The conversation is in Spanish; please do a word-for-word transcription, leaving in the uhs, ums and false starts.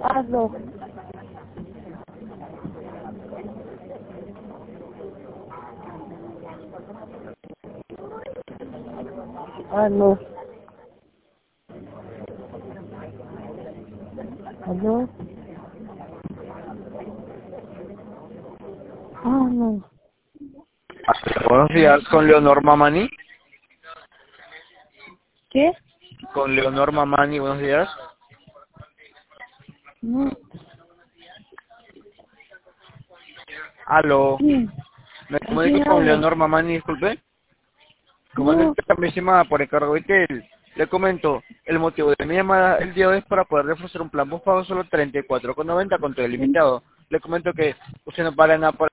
Hazlo. Hazlo. Hazlo. Hazlo. Buenos días, con Leonor Mamani. ¿Qué? Con Leonor Mamani, buenos días. No. Aló. Sí. Me ¿Con quién comunico con hablo? Leonor Mamani, disculpe. Como es No. mi llamada por encargo de que le comento, el motivo de mi llamada el día de hoy es para poder ofrecer un plan post pago solo treinta y cuatro con noventa con todo el limitado. Le comento que usted no paga nada por